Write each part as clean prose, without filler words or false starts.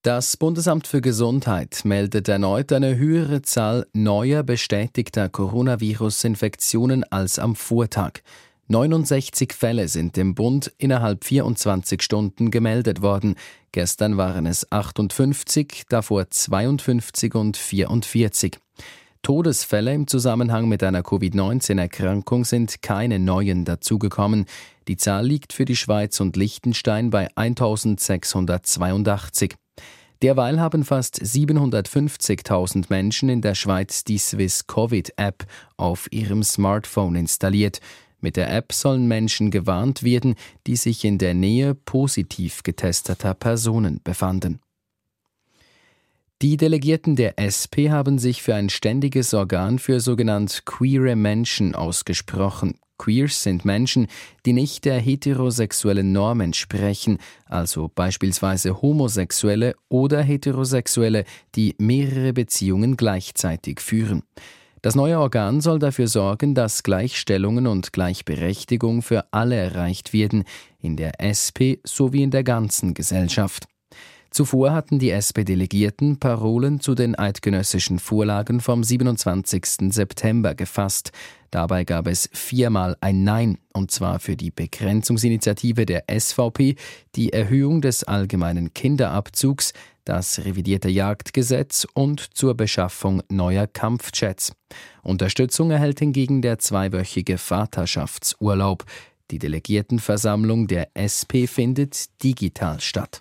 Das Bundesamt für Gesundheit meldet erneut eine höhere Zahl neuer bestätigter Coronavirus-Infektionen als am Vortag. 69 Fälle sind im Bund innerhalb 24 Stunden gemeldet worden. Gestern waren es 58, davor 52 und 44. Todesfälle im Zusammenhang mit einer Covid-19-Erkrankung sind keine neuen dazugekommen. Die Zahl liegt für die Schweiz und Liechtenstein bei 1682. Derweil haben fast 750.000 Menschen in der Schweiz die Swiss Covid-App auf ihrem Smartphone installiert. Mit der App sollen Menschen gewarnt werden, die sich in der Nähe positiv getesteter Personen befanden. Die Delegierten der SP haben sich für ein ständiges Organ für sogenannte queere Menschen ausgesprochen. Queers sind Menschen, die nicht der heterosexuellen Norm entsprechen, also beispielsweise Homosexuelle oder Heterosexuelle, die mehrere Beziehungen gleichzeitig führen. Das neue Organ soll dafür sorgen, dass Gleichstellungen und Gleichberechtigung für alle erreicht werden, in der SP sowie in der ganzen Gesellschaft. Zuvor hatten die SP-Delegierten Parolen zu den eidgenössischen Vorlagen vom 27. September gefasst. Dabei gab es 4-mal ein Nein, und zwar für die Begrenzungsinitiative der SVP, die Erhöhung des allgemeinen Kinderabzugs, das revidierte Jagdgesetz und zur Beschaffung neuer Kampfjets. Unterstützung erhält hingegen der 2-wöchige Vaterschaftsurlaub. Die Delegiertenversammlung der SP findet digital statt.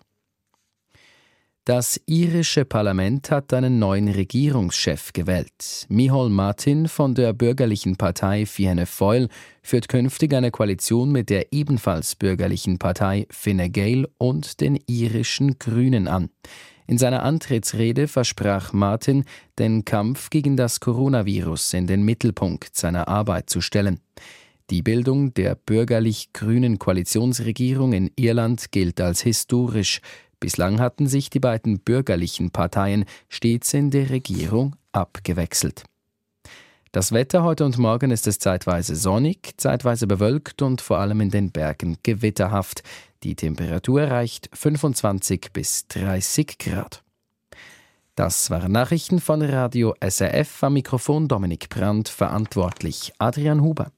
Das irische Parlament hat einen neuen Regierungschef gewählt. Micheál Martin von der bürgerlichen Partei Fianna Fáil führt künftig eine Koalition mit der ebenfalls bürgerlichen Partei Fine Gael und den irischen Grünen an. In seiner Antrittsrede versprach Martin, den Kampf gegen das Coronavirus in den Mittelpunkt seiner Arbeit zu stellen. Die Bildung der bürgerlich-grünen Koalitionsregierung in Irland gilt als historisch. Bislang hatten sich die beiden bürgerlichen Parteien stets in der Regierung abgewechselt. Das Wetter heute und morgen ist es zeitweise sonnig, zeitweise bewölkt und vor allem in den Bergen gewitterhaft. Die Temperatur erreicht 25 bis 30 Grad. Das waren Nachrichten von Radio SRF, am Mikrofon Dominik Brandt, verantwortlich Adrian Huber.